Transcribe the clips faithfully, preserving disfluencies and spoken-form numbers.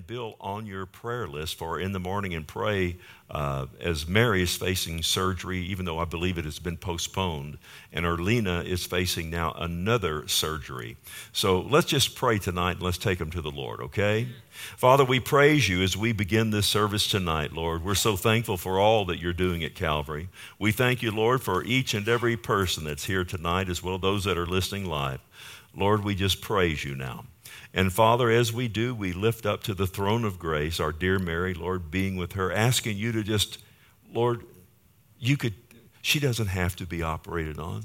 Bill on your prayer list for in the morning and pray uh, as Mary is facing surgery, even though I believe it has been postponed, and Erlina is facing now another surgery. So let's just pray tonight and let's take them to the Lord, okay? Father, we praise you as we begin this service tonight, Lord. We're so thankful for all that you're doing at Calvary. We thank you, Lord, for each and every person that's here tonight, as well as those that are listening live. Lord, we just praise you now. And Father, as we do, we lift up to the throne of grace our dear Mary, Lord, being with her, asking you to just, Lord, you could, she doesn't have to be operated on.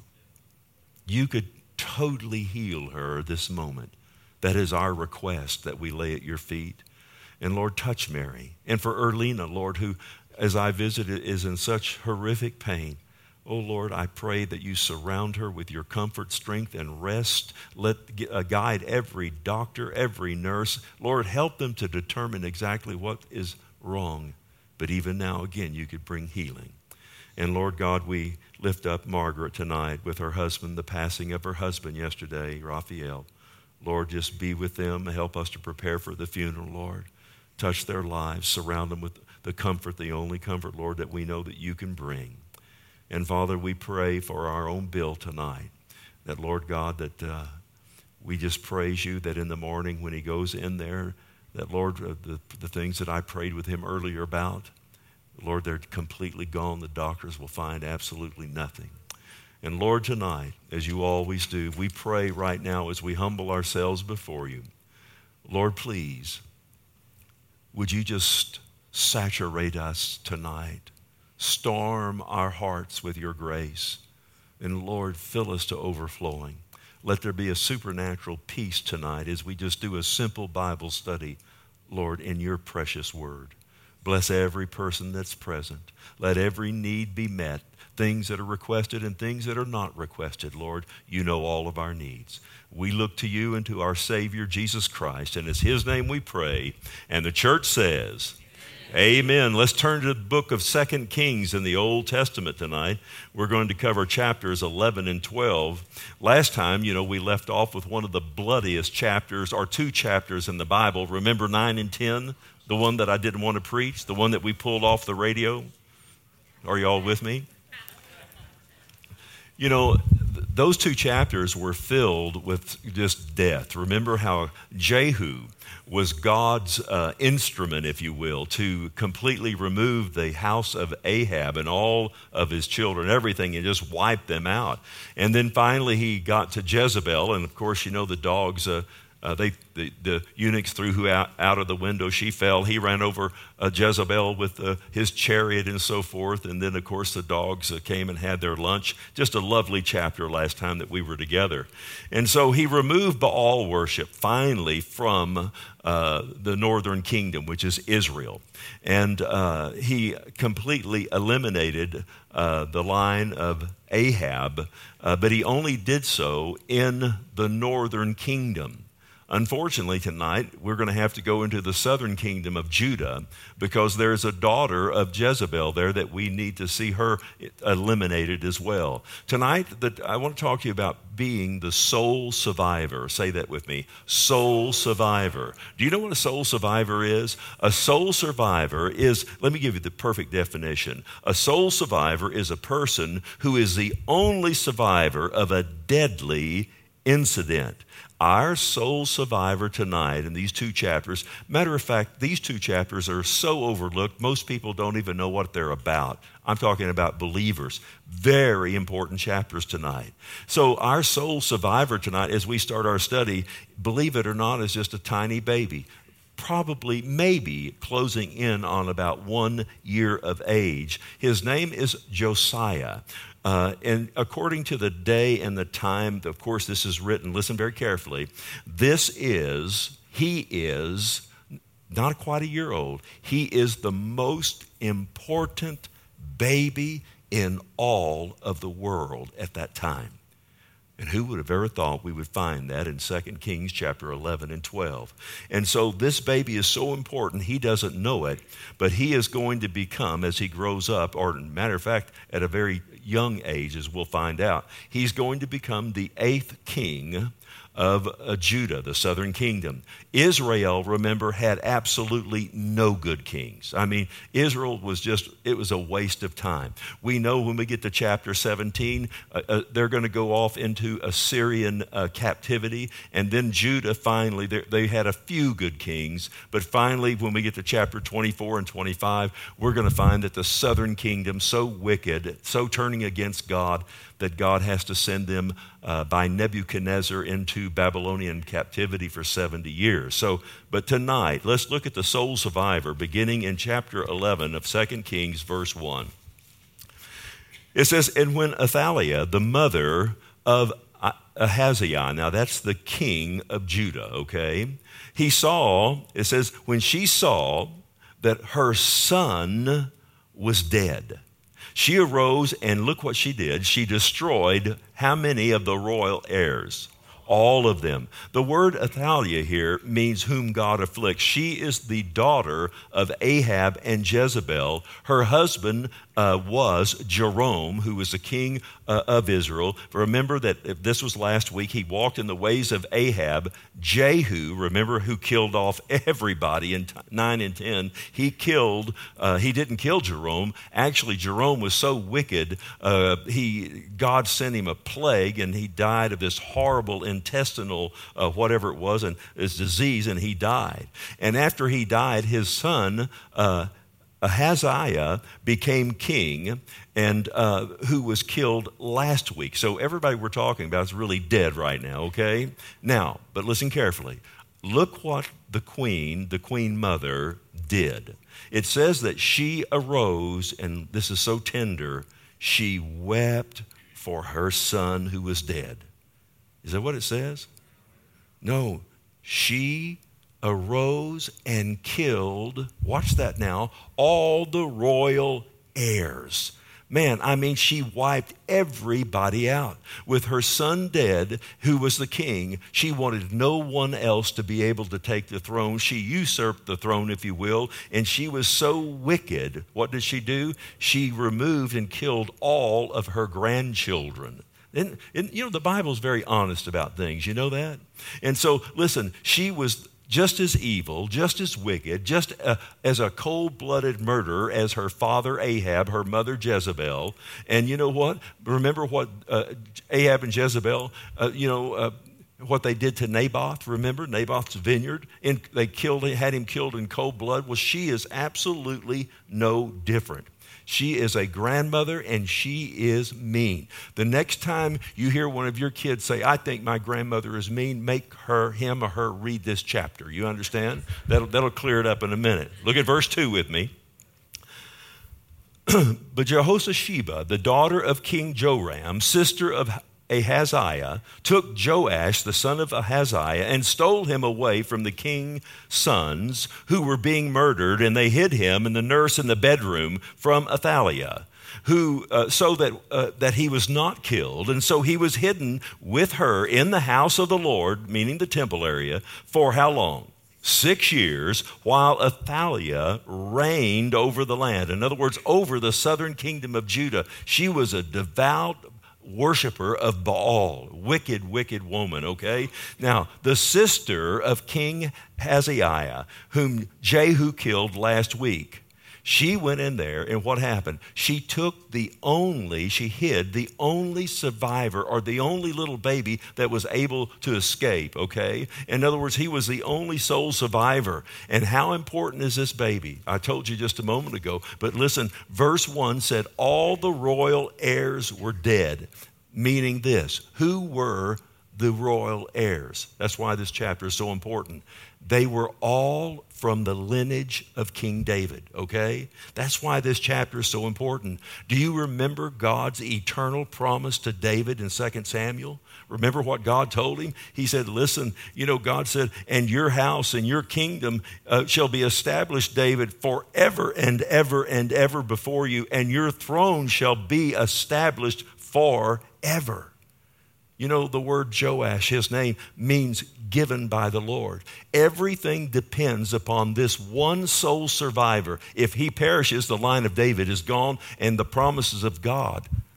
You could totally heal her this moment. That is our request that we lay at your feet. And Lord, touch Mary. And for Erlina, Lord, who, as I visited, is in such horrific pain. Oh, Lord, I pray that you surround her with your comfort, strength, and rest. Let uh, guide every doctor, every nurse. Lord, help them to determine exactly what is wrong. But even now, again, you could bring healing. And Lord God, we lift up Margaret tonight with her husband, the passing of her husband yesterday, Raphael. Lord, just be with them. Help us to prepare for the funeral, Lord. Touch their lives. Surround them with the comfort, the only comfort, Lord, that we know that you can bring. And Father, we pray for our own Bill tonight, that Lord God, that uh, we just praise you that in the morning when he goes in there, that Lord, uh, the, the things that I prayed with him earlier about, Lord, they're completely gone. The doctors will find absolutely nothing. And Lord, tonight, as you always do, we pray right now as we humble ourselves before you. Lord, please, would you just saturate us tonight? Storm our hearts with your grace. And Lord, fill us to overflowing. Let there be a supernatural peace tonight as we just do a simple Bible study, Lord, in your precious word. Bless every person that's present. Let every need be met, things that are requested and things that are not requested, Lord. You know all of our needs. We look to you and to our Savior, Jesus Christ, and it's his name we pray. And the church says, amen. Let's turn to the book of Second Kings in the Old Testament tonight. We're going to cover chapters eleven and twelve. Last time, you know, we left off with one of the bloodiest chapters, or two chapters in the Bible. Remember nine and ten? The one that I didn't want to preach, the one that we pulled off the radio? Are you all with me? You know, th- those two chapters were filled with just death. Remember how Jehu was God's uh, instrument, if you will, to completely remove the house of Ahab and all of his children, everything, and just wipe them out. And then finally he got to Jezebel, and of course, you know, the dogs... Uh, Uh, they, the, the eunuchs threw her out, out of the window. She fell. He ran over uh, Jezebel with uh, his chariot and so forth. And then, of course, the dogs uh, came and had their lunch. Just a lovely chapter last time that we were together. And so he removed Baal worship finally from uh, the northern kingdom, which is Israel. And uh, he completely eliminated uh, the line of Ahab, uh, but he only did so in the northern kingdom. Unfortunately, tonight, we're going to have to go into the southern kingdom of Judah because there's a daughter of Jezebel there that we need to see her eliminated as well. Tonight, the, I want to talk to you about being the sole survivor. Say that with me. Sole survivor. Do you know what a sole survivor is? A sole survivor is, let me give you the perfect definition. A sole survivor is a person who is the only survivor of a deadly incident. Our sole survivor tonight in these two chapters, matter of fact, these two chapters are so overlooked, most people don't even know what they're about. I'm talking about believers. Very important chapters tonight. So our sole survivor tonight, as we start our study, believe it or not, is just a tiny baby. Probably, maybe, closing in on about one year of age. His name is Josiah. Uh, and according to the day and the time, of course, this is written, listen very carefully. This is, he is, not quite a year old. He is the most important baby in all of the world at that time. And who would have ever thought we would find that in Second Kings chapter eleven and twelve? And so this baby is so important, he doesn't know it, but he is going to become, as he grows up, or matter of fact, at a very young age, as we'll find out. He's going to become the eighth king of uh, Judah, the southern kingdom. Israel, remember, had absolutely no good kings. I mean, Israel was just, it was a waste of time. We know when we get to chapter seventeen, uh, uh, they're going to go off into Assyrian uh, captivity, and then Judah finally, they had a few good kings, but finally, when we get to chapter twenty-four and twenty-five, we're going to find that the southern kingdom, so wicked, so turning against God, that God has to send them uh, by Nebuchadnezzar into Babylonian captivity for seventy years. So, but tonight, let's look at the sole survivor, beginning in chapter eleven of Second Kings, verse one. It says, "And when Athaliah, the mother of Ahaziah," now that's the king of Judah, okay? He saw, it says, when she saw that her son was dead, she arose, and look what she did. She destroyed how many of the royal heirs? All of them. The word Athaliah here means whom God afflicts. She is the daughter of Ahab and Jezebel. Her husband uh, was Jerome, who was the king uh, of Israel. Remember that if this was last week, he walked in the ways of Ahab. Jehu, remember, who killed off everybody in nine and ten. He killed, uh, he didn't kill Jerome. Actually, Jerome was so wicked, uh, he God sent him a plague, and he died of this horrible intestinal, uh, whatever it was, and his disease, and he died. And after he died, his son, uh, Ahaziah, became king, and uh, who was killed last week. So everybody we're talking about is really dead right now, okay? Now, but listen carefully. Look what the queen, the queen mother, did. It says that she arose, and this is so tender, she wept for her son who was dead. Is that what it says? No, she arose and killed, watch that now, all the royal heirs. Man, I mean, she wiped everybody out. With her son dead, who was the king, she wanted no one else to be able to take the throne. She usurped the throne, if you will, and she was so wicked. What did she do? She removed and killed all of her grandchildren. And, and you know, the Bible's very honest about things. You know that? And so, listen, she was just as evil, just as wicked, just uh, as a cold-blooded murderer as her father Ahab, her mother Jezebel. And you know what? Remember what uh, Ahab and Jezebel, uh, you know, uh, what they did to Naboth, remember? Naboth's vineyard. And they killed, had him killed in cold blood. Well, she is absolutely no different. She is a grandmother, and she is mean. The next time you hear one of your kids say, "I think my grandmother is mean," make her, him or her read this chapter. You understand? That'll, that'll clear it up in a minute. Look at verse two with me. "But Jehosheba, the daughter of King Joram, sister of Ahaziah, took Joash, the son of Ahaziah, and stole him away from the king's sons who were being murdered, and they hid him and the nurse in the bedroom from Athaliah, who uh, so that uh, that he was not killed. And so he was hidden with her in the house of the Lord," meaning the temple area, "for how long? Six years, while Athaliah reigned over the land." In other words, over the southern kingdom of Judah. She was a devout worshiper of Baal, wicked, wicked woman, okay? Now, the sister of King Hazael, whom Jehu killed last week, she went in there, and what happened? She took the only, she hid the only survivor, or the only little baby that was able to escape, okay? In other words, he was the only sole survivor. And how important is this baby? I told you just a moment ago, but listen, verse one said, all the royal heirs were dead, meaning this: who were the royal heirs? That's why this chapter is so important. They were all from the lineage of King David, okay? That's why this chapter is so important. Do you remember God's eternal promise to David in Second Samuel? Remember what God told him? He said, listen, you know, God said, "And your house and your kingdom uh, shall be established, David, forever and ever and ever before you, and your throne shall be established forever." You know, the word Joash, his name, means given by the Lord. Everything depends upon this one sole survivor. If he perishes, the line of David is gone, and the promises of God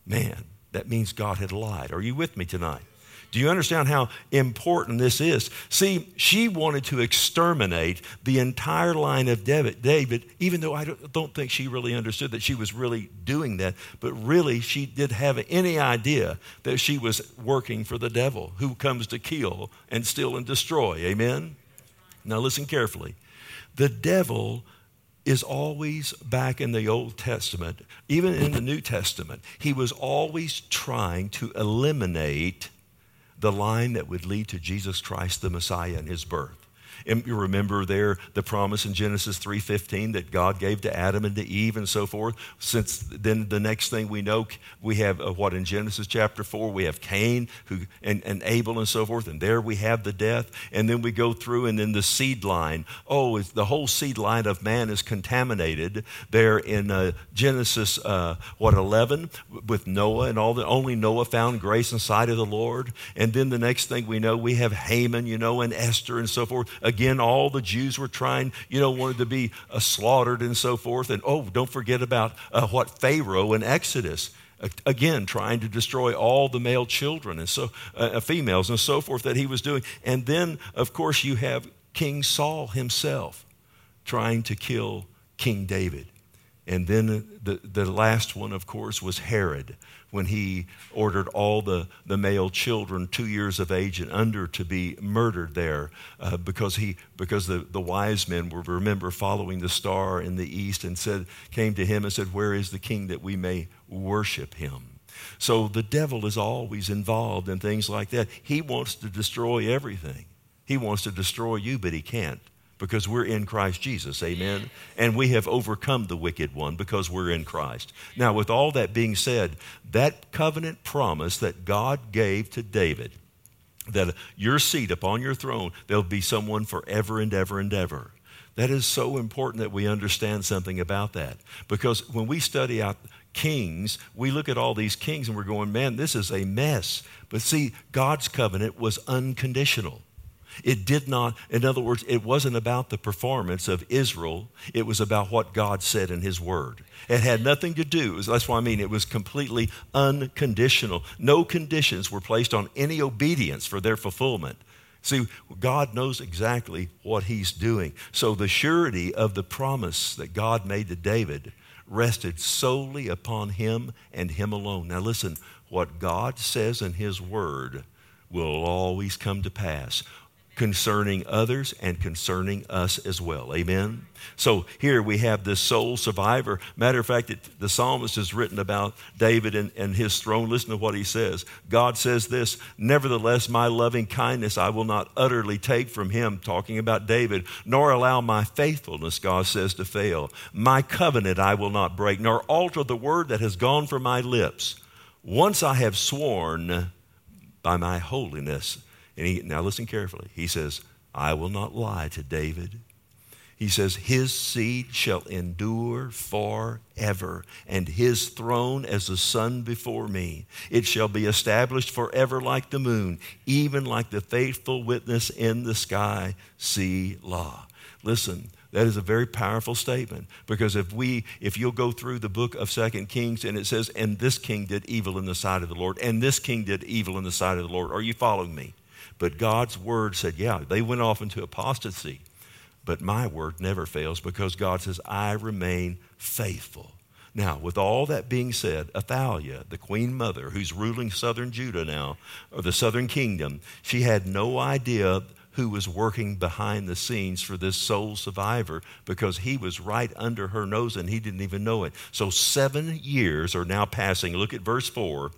Man, that means God had lied. Are you with me tonight? Do you understand how important this is? See, she wanted to exterminate the entire line of David, even though I don't think she really understood that she was really doing that. But really, she didn't have any idea that she was working for the devil, who comes to kill and steal and destroy. Amen? Now listen carefully. The devil is always, back in the Old Testament, even in the New Testament, he was always trying to eliminate the line that would lead to Jesus Christ, the Messiah, and his birth. And you remember there the promise in Genesis three fifteen that God gave to Adam and to Eve and so forth. Since then, the next thing we know, we have uh, what in Genesis chapter four, we have Cain who and, and Abel and so forth, and there we have the death. And then we go through, and then the seed line. Oh, it's, the whole seed line of man is contaminated there in uh, Genesis uh, what eleven with Noah and all the only Noah found grace in sight of the Lord. And then the next thing we know, we have Haman, you know, and Esther and so forth. Again, all the Jews were trying, you know, wanted to be uh, slaughtered and so forth. And oh, don't forget about uh, what Pharaoh in Exodus, uh, again, trying to destroy all the male children and so uh, females and so forth that he was doing. And then, of course, you have King Saul himself trying to kill King David. And then the, the last one, of course, was Herod, when he ordered all the, the male children two years of age and under to be murdered there uh, because he because the, the wise men were, remember, following the star in the east and said came to him and said, "Where is the king that we may worship him?" So the devil is always involved in things like that. He wants to destroy everything. He wants to destroy you, but he can't, because we're in Christ Jesus, amen? And we have overcome the wicked one because we're in Christ. Now, with all that being said, that covenant promise that God gave to David, that your seat upon your throne, there'll be someone forever and ever and ever. That is so important that we understand something about that. Because when we study out kings, we look at all these kings and we're going, man, this is a mess. But see, God's covenant was unconditional. It did not, in other words, it wasn't about the performance of Israel. It was about what God said in his word. It had nothing to do, that's what I mean, it was completely unconditional. No conditions were placed on any obedience for their fulfillment. See, God knows exactly what he's doing. So the surety of the promise that God made to David rested solely upon him and him alone. Now listen, what God says in his word will always come to pass, concerning others and concerning us as well. Amen? So here we have this sole survivor. Matter of fact, it, the psalmist has written about David and, and his throne. Listen to what he says. God says this, "Nevertheless, my loving kindness I will not utterly take from him," talking about David, "nor allow my faithfulness," God says, "to fail. My covenant I will not break, nor alter the word that has gone from my lips. Once I have sworn by my holiness." And he, now listen carefully. He says, "I will not lie to David." He says, "His seed shall endure forever, and his throne as the sun before me. It shall be established forever like the moon, even like the faithful witness in the sky. Selah." Listen, that is a very powerful statement, because if we, if you'll go through the book of Second Kings, and it says, "And this king did evil in the sight of the Lord, and this king did evil in the sight of the Lord." Are you following me? But God's word said, yeah, they went off into apostasy. But my word never fails, because God says, "I remain faithful." Now, with all that being said, Athaliah, the queen mother who's ruling southern Judah now, or the southern kingdom, she had no idea who was working behind the scenes for this sole survivor, because he was right under her nose and he didn't even know it. So seven years are now passing. Look at verse four.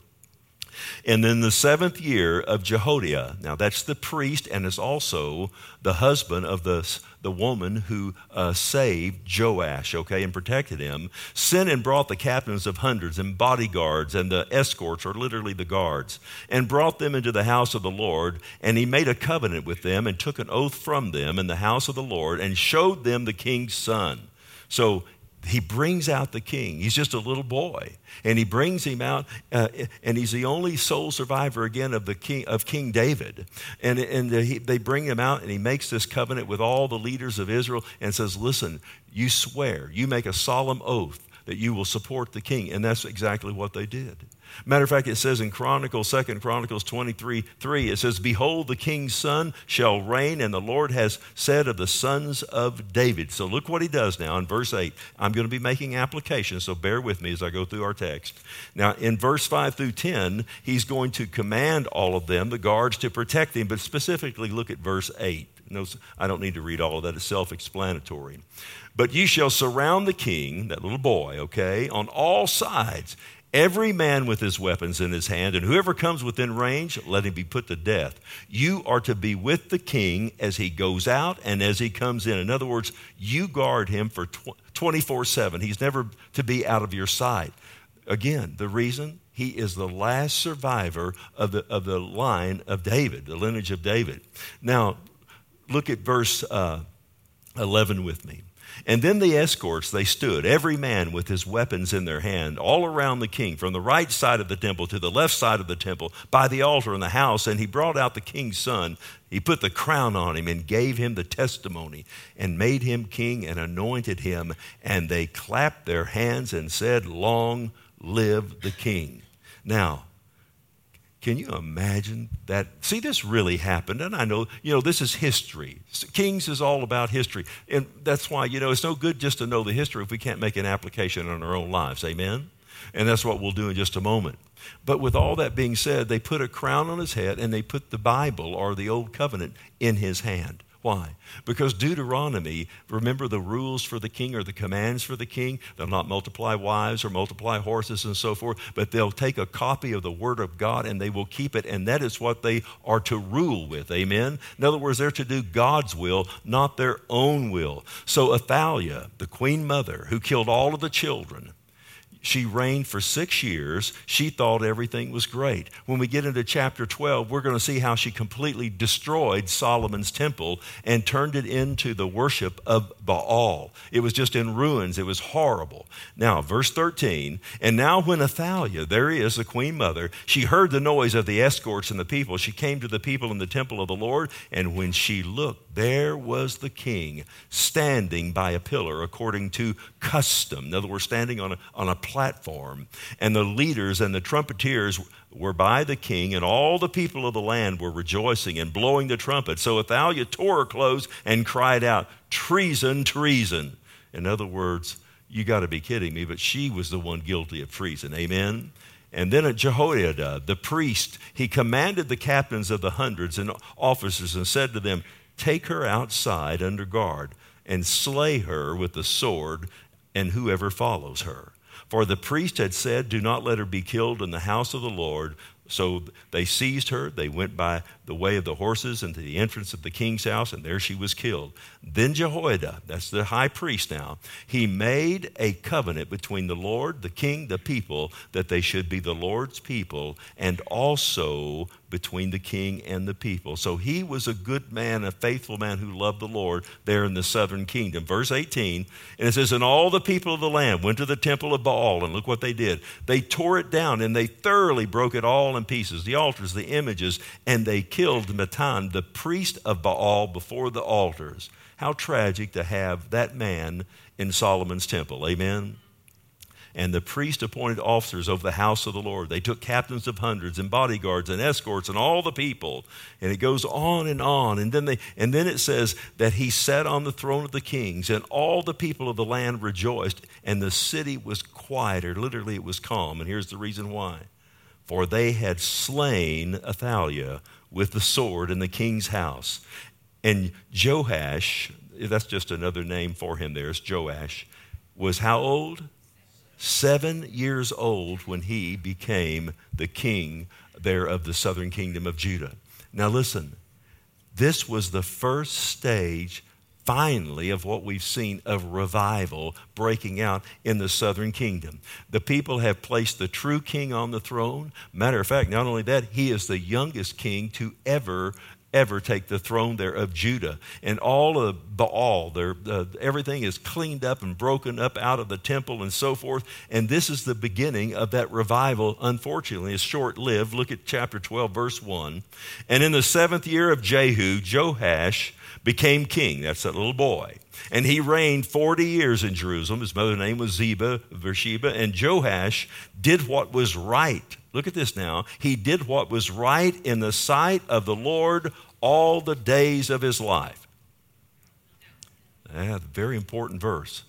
"And in the seventh year of Jehoiada," now that's the priest and is also the husband of the, the woman who uh, saved Joash, okay, and protected him, "sent and brought the captains of hundreds and bodyguards and the escorts," or literally the guards, "and brought them into the house of the Lord. And he made a covenant with them and took an oath from them in the house of the Lord and showed them the king's son." So he brings out the king. He's just a little boy, and he brings him out, uh, and he's the only sole survivor again of the king of King David. And and he, they bring him out, and he makes this covenant with all the leaders of Israel, and says, "Listen, you swear, you make a solemn oath that you will support the king," and that's exactly what they did. Matter of fact, it says in Chronicles, Second Chronicles twenty-three, three, it says, behold, the king's son shall reign, and the Lord has said of the sons of David. So look what he does now in verse eight. I'm going to be making applications, so bear with me as I go through our text. Now, in verse five through ten, he's going to command all of them, the guards, to protect him, but specifically look at verse eight. No, I don't need to read all of that. It's self-explanatory. But ye shall surround the king, that little boy, okay, on all sides, every man with his weapons in his hand, and whoever comes within range, let him be put to death. You are to be with the king as he goes out and as he comes in. In other words, you guard him for twenty-four seven. He's never to be out of your sight. Again, the reason, he is the last survivor of the, of the line of David, the lineage of David. Now, look at verse uh, eleven with me. And then the escorts, they stood, every man with his weapons in their hand, all around the king, from the right side of the temple to the left side of the temple, by the altar in the house. And he brought out the king's son. He put the crown on him and gave him the testimony and made him king and anointed him. And they clapped their hands and said, long live the king. Now, can you imagine that? See, this really happened. And I know, you know, this is history. Kings is all about history. And that's why, you know, it's no good just to know the history if we can't make an application on our own lives. Amen? And that's what we'll do in just a moment. But with all that being said, they put a crown on his head and they put the Bible or the Old Covenant in his hand. Why? Because Deuteronomy, remember the rules for the king or the commands for the king? They'll not multiply wives or multiply horses and so forth, but they'll take a copy of the Word of God and they will keep it, and that is what they are to rule with. Amen? In other words, they're to do God's will, not their own will. So Athaliah, the queen mother who killed all of the children, she reigned for six years. She thought everything was great. When we get into chapter twelve, we're going to see how she completely destroyed Solomon's temple and turned it into the worship of Baal. It was just in ruins. It was horrible. Now, verse thirteen, and now when Athaliah, there is the queen mother, she heard the noise of the escorts and the people. She came to the people in the temple of the Lord, and when she looked, there was the king standing by a pillar according to custom. In other words, standing on a, on a platform. And the leaders and the trumpeters were by the king, and all the people of the land were rejoicing and blowing the trumpet. So Athaliah tore her clothes and cried out, treason, treason. In other words, you got to be kidding me, but she was the one guilty of treason. Amen? And then Jehoiada, the priest, he commanded the captains of the hundreds and officers and said to them, take her outside under guard and slay her with the sword and whoever follows her. For the priest had said, do not let her be killed in the house of the Lord. So they seized her. They went by the way of the horses into the entrance of the king's house, and there she was killed. Then Jehoiada, that's the high priest now, he made a covenant between the Lord, the king, the people, that they should be the Lord's people, and also between the king and the people. So he was a good man, a faithful man who loved the Lord there in the southern kingdom. Verse eighteen, and it says, and all the people of the land went to the temple of Baal, and look what they did. They tore it down, and they thoroughly broke it all in pieces, the altars, the images, and they killed Mattan, the priest of Baal, before the altars. How tragic to have that man in Solomon's temple. Amen? And the priest appointed officers over the house of the Lord. They took captains of hundreds and bodyguards and escorts and all the people. And it goes on and on. And then they, and then it says that he sat on the throne of the kings, and all the people of the land rejoiced, and the city was quiet, or literally it was calm. And here's the reason why. For they had slain Athaliah with the sword in the king's house. And Joash, that's just another name for him there, it's Joash, was how old? Seven years old when he became the king there of the southern kingdom of Judah. Now listen, this was the first stage, finally, of what we've seen of revival breaking out in the southern kingdom. The people have placed the true king on the throne. Matter of fact, not only that, he is the youngest king to ever ever take the throne there of Judah. And all of Baal, their, uh, everything is cleaned up and broken up out of the temple and so forth. And this is the beginning of that revival. Unfortunately, it's short-lived. Look at chapter twelve, verse one. And in the seventh year of Jehu, Joash became king. That's that little boy. And he reigned forty years in Jerusalem. His mother's name was Ziba, Beersheba. And Joash did what was right Look at this now. He did what was right in the sight of the Lord all the days of his life. Yeah, very important verse.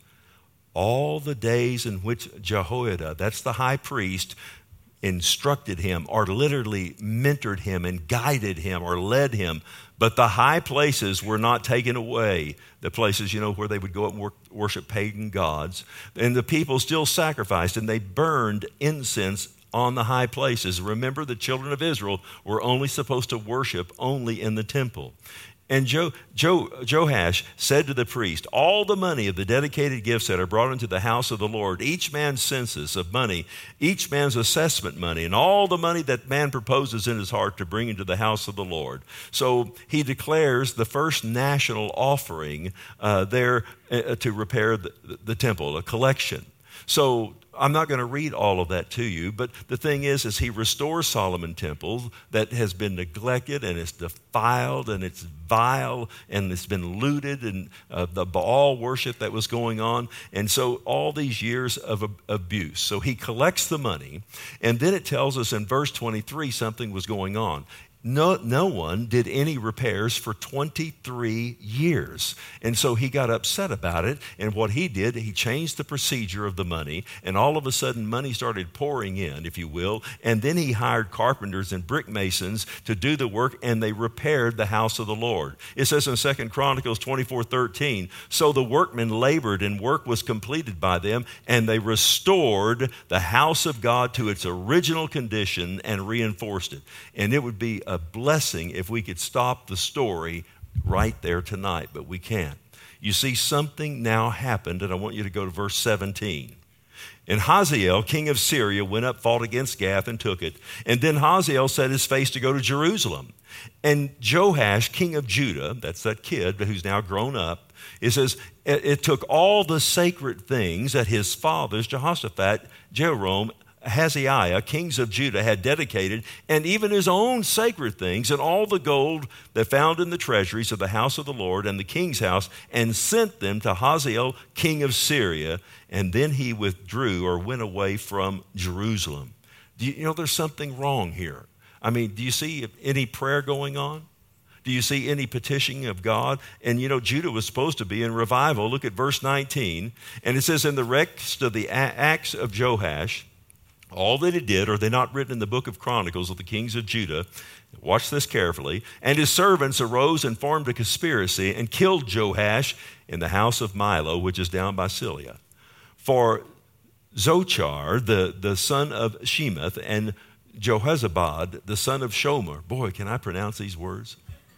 All the days in which Jehoiada, that's the high priest, instructed him or literally mentored him and guided him or led him. But the high places were not taken away. The places, you know, where they would go up and work, worship pagan gods. And the people still sacrificed, and they burned incense on the high places. Remember, the children of Israel were only supposed to worship only in the temple. And jo, jo, Joash said to the priest, all the money of the dedicated gifts that are brought into the house of the Lord, each man's census of money, each man's assessment money, and all the money that man proposes in his heart to bring into the house of the Lord. So he declares the first national offering uh, there uh, to repair the, the temple, a collection. So I'm not going to read all of that to you, but the thing is, is he restores Solomon's temple that has been neglected and it's defiled and it's vile and it's been looted, and uh, the Baal worship that was going on. And so all these years of ab- abuse. So he collects the money, and then it tells us in verse twenty-three something was going on. No, no one did any repairs for twenty-three years. And so he got upset about it. And what he did, he changed the procedure of the money. And all of a sudden, money started pouring in, if you will. And then he hired carpenters and brick masons to do the work, and they repaired the house of the Lord. It says in Second Chronicles twenty-four thirteen, so the workmen labored, and work was completed by them, and they restored the house of God to its original condition and reinforced it. And it would be a blessing if we could stop the story right there tonight, but we can't. You see, something now happened, and I want you to go to verse seventeen. And Hazael, king of Syria, went up, fought against Gath, and took it. And then Hazael set his face to go to Jerusalem. And Joash, king of Judah, that's that kid who's now grown up, it says, it, it took all the sacred things that his fathers, Jehoshaphat, Jehoram, Hazael, kings of Judah, had dedicated, and even his own sacred things, and all the gold that found in the treasuries of the house of the Lord and the king's house, and sent them to Hazael, king of Syria. And then he withdrew or went away from Jerusalem. Do you, you know, there's something wrong here. I mean, do you see any prayer going on? Do you see any petitioning of God? And you know, Judah was supposed to be in revival. Look at verse nineteen. And it says, in the rest of the acts of Joash, all that he did, are they not written in the book of Chronicles of the kings of Judah? Watch this carefully. And his servants arose and formed a conspiracy and killed Joash in the house of Milo, which is down by Silla. For Zochar, the, the son of Shemoth, and Jehozabad, the son of Shomer. Boy, can I pronounce these words?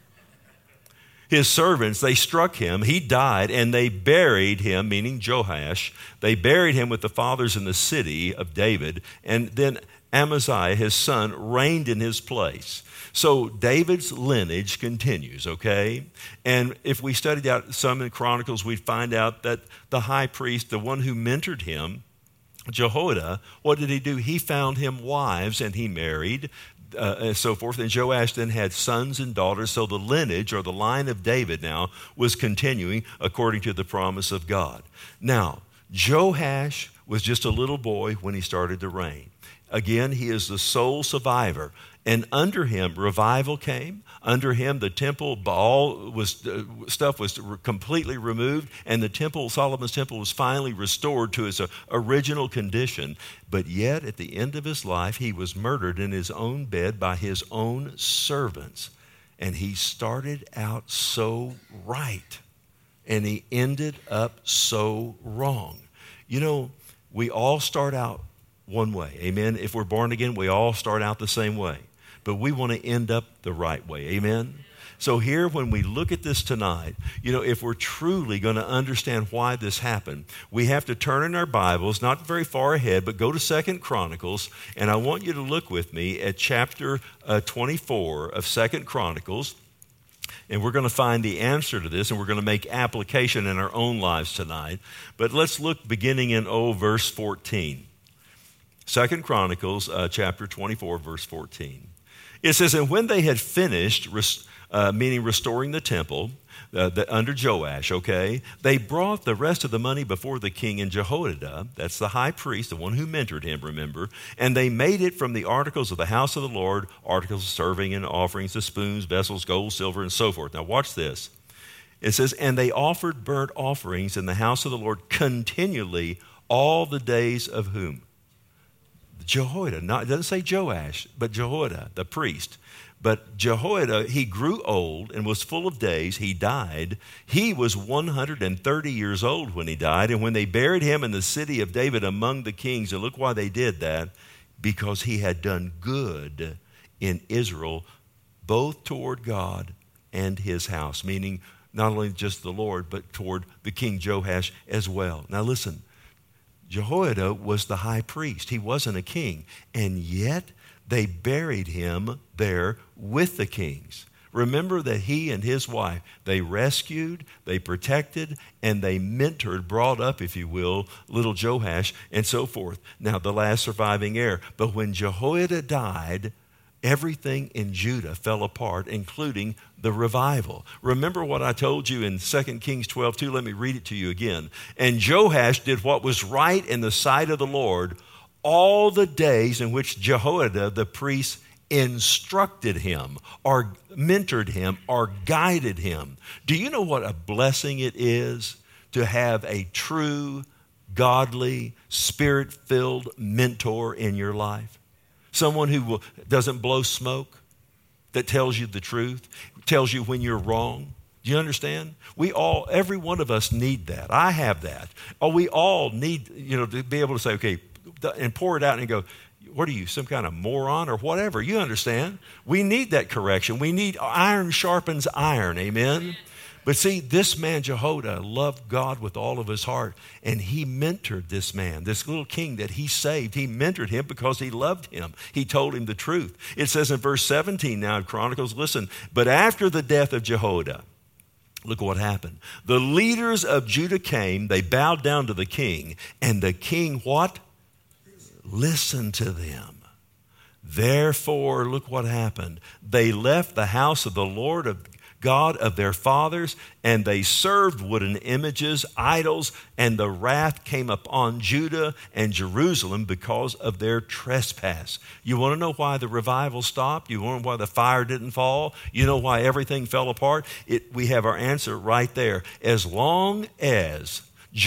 His servants, they struck him. He died, and they buried him, meaning Joash. They buried him with the fathers in the city of David. And then Amaziah, his son, reigned in his place. So David's lineage continues, okay? And if we studied out some in Chronicles, we'd find out that the high priest, the one who mentored him, Jehoiada, what did he do? He found him wives, and he married. Uh, and so forth. And Joash then had sons and daughters. So the lineage or the line of David now was continuing according to the promise of God. Now, Joash was just a little boy when he started to reign. Again, he is the sole survivor. And under him, revival came. Under him, the temple, Baal was, uh, stuff was completely removed, and the temple, Solomon's temple, was finally restored to its uh, original condition. But yet, at the end of his life, he was murdered in his own bed by his own servants. And he started out so right, and he ended up so wrong. You know, we all start out one way, amen? If we're born again, we all start out the same way. But we want to end up the right way. Amen? So here, when we look at this tonight, you know, if we're truly going to understand why this happened, we have to turn in our Bibles, not very far ahead, but go to Second Chronicles. And I want you to look with me at chapter uh, twenty-four of Second Chronicles. And we're going to find the answer to this, and we're going to make application in our own lives tonight. But let's look beginning in, oh, verse fourteen. Second Chronicles uh, chapter twenty-four, verse fourteen. It says, and when they had finished, uh, meaning restoring the temple, uh, the, under Joash, okay, they brought the rest of the money before the king and Jehoiada, that's the high priest, the one who mentored him, remember, and they made it from the articles of the house of the Lord, articles of serving and offerings, the spoons, vessels, gold, silver, and so forth. Now watch this. It says, and they offered burnt offerings in the house of the Lord continually all the days of whom? Jehoiada. Not, it doesn't say Joash, but Jehoiada, the priest. But Jehoiada, he grew old and was full of days. He died. He was one hundred thirty years old when he died. And when they buried him in the city of David among the kings, and look why they did that, because he had done good in Israel, both toward God and his house, meaning not only just the Lord, but toward the king Joash as well. Now listen, Jehoiada was the high priest. He wasn't a king. And yet they buried him there with the kings. Remember that he and his wife, they rescued, they protected, and they mentored, brought up, if you will, little Joash and so forth. Now, the last surviving heir. But when Jehoiada died, everything in Judah fell apart, including the revival. Remember what I told you in Second Kings twelve two? Let me read it to you again. And Joash did what was right in the sight of the Lord all the days in which Jehoiada the priest instructed him or mentored him or guided him. Do you know what a blessing it is to have a true, godly, spirit-filled mentor in your life? Someone who will, doesn't blow smoke, that tells you the truth, tells you when you're wrong. Do you understand? We all, every one of us need that. I have that. Oh, we all need, you know, to be able to say, okay, and pour it out and go, what are you, some kind of moron or whatever? You understand? We need that correction. We need, iron sharpens iron, amen? But see, this man Jehoiada loved God with all of his heart, and he mentored this man, this little king that he saved. He mentored him because he loved him. He told him the truth. It says in verse seventeen now in Chronicles, listen, but after the death of Jehoiada, look what happened. The leaders of Judah came, they bowed down to the king, and the king what? Listened to them. Therefore, look what happened. They left the house of the Lord of God of their fathers, and they served wooden images, idols, and the wrath came upon Judah and Jerusalem because of their trespass. You want to know why the revival stopped? You want to know why the fire didn't fall? You know why everything fell apart? It, we have our answer right there. As long as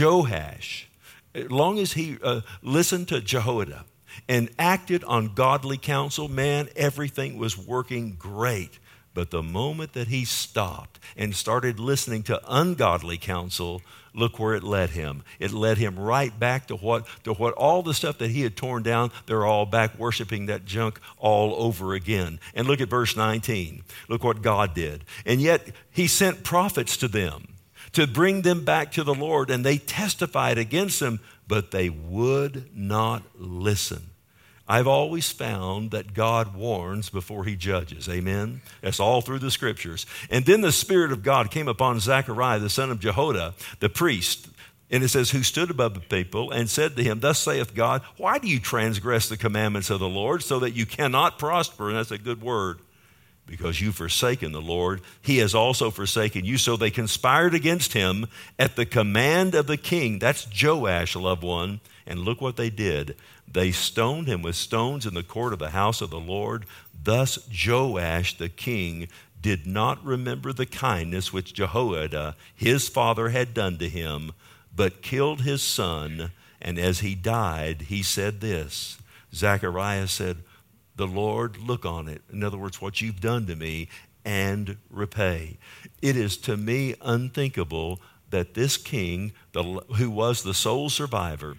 Joash, as long as he uh, listened to Jehoiada and acted on godly counsel, man, everything was working great. But the moment that he stopped and started listening to ungodly counsel, look where it led him. It led him right back to what, to what all the stuff that he had torn down, they're all back worshiping that junk all over again. And look at verse nineteen. Look what God did. And yet he sent prophets to them to bring them back to the Lord, and they testified against them, but they would not listen. I've always found that God warns before he judges. Amen? That's all through the scriptures. And then the Spirit of God came upon Zechariah, the son of Jehoiada, the priest. And it says, who stood above the people and said to him, thus saith God, why do you transgress the commandments of the Lord so that you cannot prosper? And that's a good word. Because you've forsaken the Lord, he has also forsaken you. So they conspired against him at the command of the king. That's Joash, loved one. And look what they did. They stoned him with stones in the court of the house of the Lord. Thus Joash the king did not remember the kindness which Jehoiada his father had done to him, but killed his son. And as he died, he said this. Zechariah said, the Lord look on it. In other words, what you've done to me, and repay. It is to me unthinkable that this king, the, who was the sole survivor,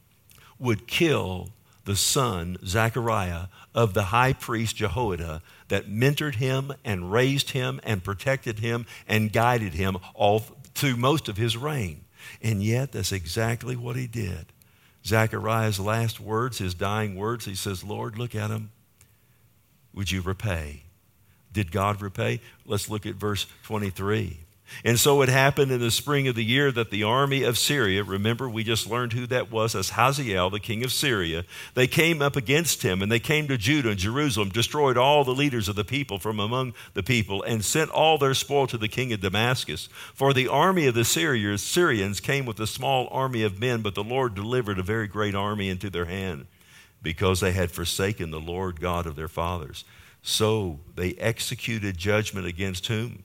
would kill the son, Zechariah, of the high priest Jehoiada, that mentored him and raised him and protected him and guided him all through most of his reign. And yet, that's exactly what he did. Zechariah's last words, his dying words, he says, Lord, look at him. Would you repay? Did God repay? Let's look at verse twenty-three. And so it happened in the spring of the year that the army of Syria, remember we just learned who that was, as Hazael, the king of Syria, they came up against him, and they came to Judah and Jerusalem, destroyed all the leaders of the people from among the people, and sent all their spoil to the king of Damascus. For the army of the Syrians, Syrians came with a small army of men, but the Lord delivered a very great army into their hand, because they had forsaken the Lord God of their fathers. So they executed judgment against whom?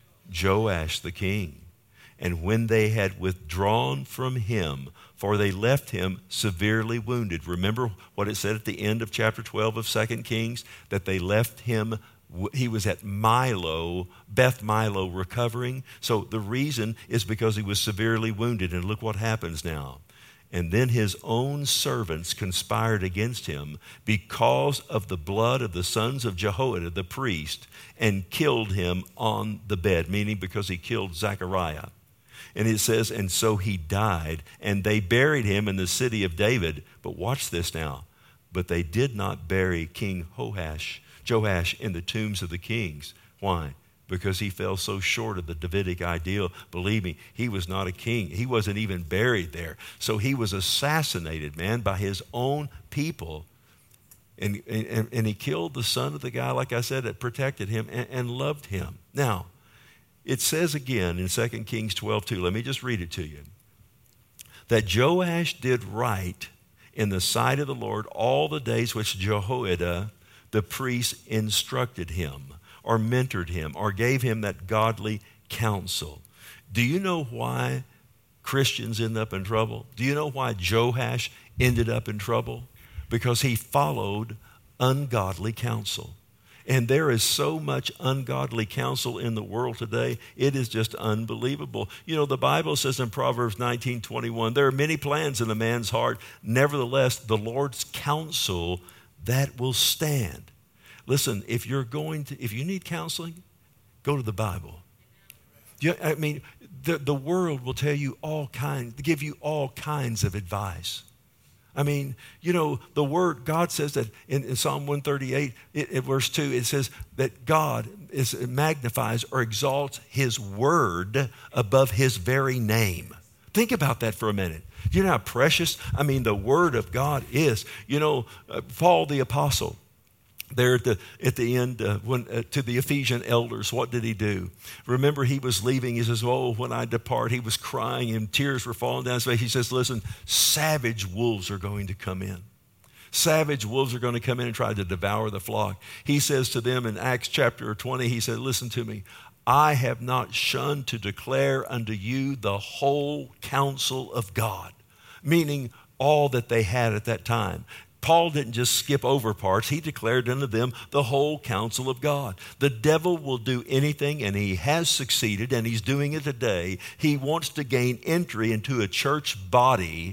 Joash the king. And when they had withdrawn from him, for they left him severely wounded. Remember what it said at the end of chapter twelve of Second Kings? That they left him, he was at Milo, Beth Milo, recovering. So the reason is because he was severely wounded. And look what happens now. And then his own servants conspired against him because of the blood of the sons of Jehoiada the priest, and killed him on the bed, meaning because he killed Zechariah. And it says, and so he died, and they buried him in the city of David. But watch this now. But they did not bury King Joash, Joash in the tombs of the kings. Why? Because he fell so short of the Davidic ideal. Believe me, he was not a king. He wasn't even buried there. So he was assassinated, man, by his own people. And, and, and he killed the son of the guy, like I said, that protected him and, and loved him. Now, it says again in Second Kings twelve two, let me just read it to you, that Joash did right in the sight of the Lord all the days which Jehoiada the priest instructed him, or mentored him, or gave him that godly counsel. Do you know why Christians end up in trouble? Do you know why Joash ended up in trouble? Because he followed ungodly counsel. And there is so much ungodly counsel in the world today, it is just unbelievable. You know, the Bible says in Proverbs nineteen twenty-one, there are many plans in a man's heart. Nevertheless, the Lord's counsel, that will stand. Listen, if you're going to, if you need counseling, go to the Bible. You, I mean, the, the world will tell you all kinds, give you all kinds of advice. I mean, you know, the word, God says that in, in Psalm one thirty-eight, it, in verse two, it says that God is, magnifies or exalts his word above his very name. Think about that for a minute. You know how precious, I mean, the word of God is. You know, uh, Paul the apostle, there at the at the end, uh, when uh, to the Ephesian elders, what did he do? Remember, he was leaving. He says, "Oh, when I depart," he was crying and tears were falling down his face. He says, "Listen, savage wolves are going to come in. Savage wolves are going to come in and try to devour the flock." He says to them in Acts chapter twenty, he said, "Listen to me. I have not shunned to declare unto you the whole counsel of God," meaning all that they had at that time. Paul didn't just skip over parts. He declared unto them the whole counsel of God. The devil will do anything, and he has succeeded, and he's doing it today. He wants to gain entry into a church body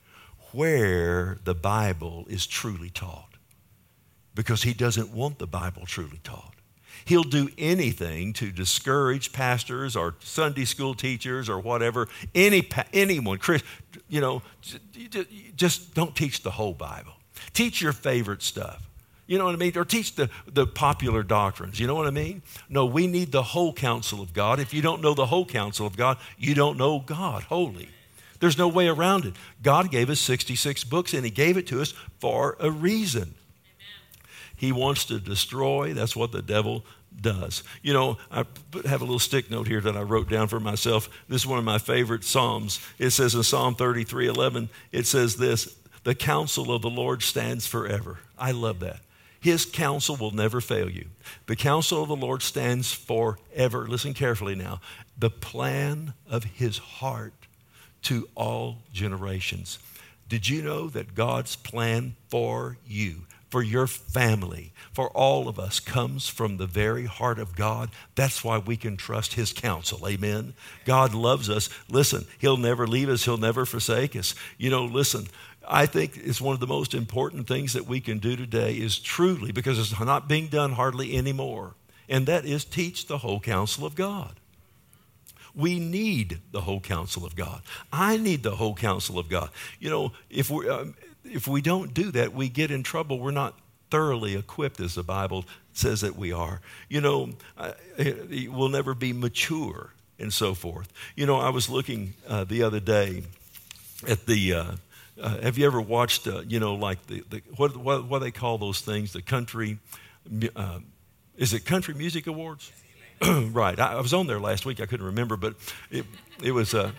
where the Bible is truly taught, because he doesn't want the Bible truly taught. He'll do anything to discourage pastors or Sunday school teachers or whatever, any anyone, you know, just don't teach the whole Bible. Teach your favorite stuff. You know what I mean? Or teach the, the popular doctrines. You know what I mean? No, we need the whole counsel of God. If you don't know the whole counsel of God, you don't know God wholly. There's no way around it. God gave us sixty-six books, and he gave it to us for a reason. Amen. He wants to destroy. That's what the devil does. You know, I have a little stick note here that I wrote down for myself. This is one of my favorite Psalms. It says in Psalm thirty-three eleven, it says this, "The counsel of the Lord stands forever." I love that. His counsel will never fail you. The counsel of the Lord stands forever. Listen carefully now. The plan of his heart to all generations. Did you know that God's plan for you, for your family, for all of us comes from the very heart of God? That's why we can trust his counsel. Amen. God loves us. Listen, he'll never leave us. He'll never forsake us. You know, listen, I think it's one of the most important things that we can do today is truly, because it's not being done hardly anymore, and that is teach the whole counsel of God. We need the whole counsel of God. I need the whole counsel of God. You know, if we um, if we don't do that, we get in trouble. We're not thoroughly equipped, as the Bible says that we are. You know, uh, we'll never be mature and so forth. You know, I was looking uh, the other day at the, uh, uh, have you ever watched, uh, you know, like the, the what, what, what they call those things, the country, uh, is it Country Music Awards? Right. I, I was on there last week. I couldn't remember, but it, it was, uh,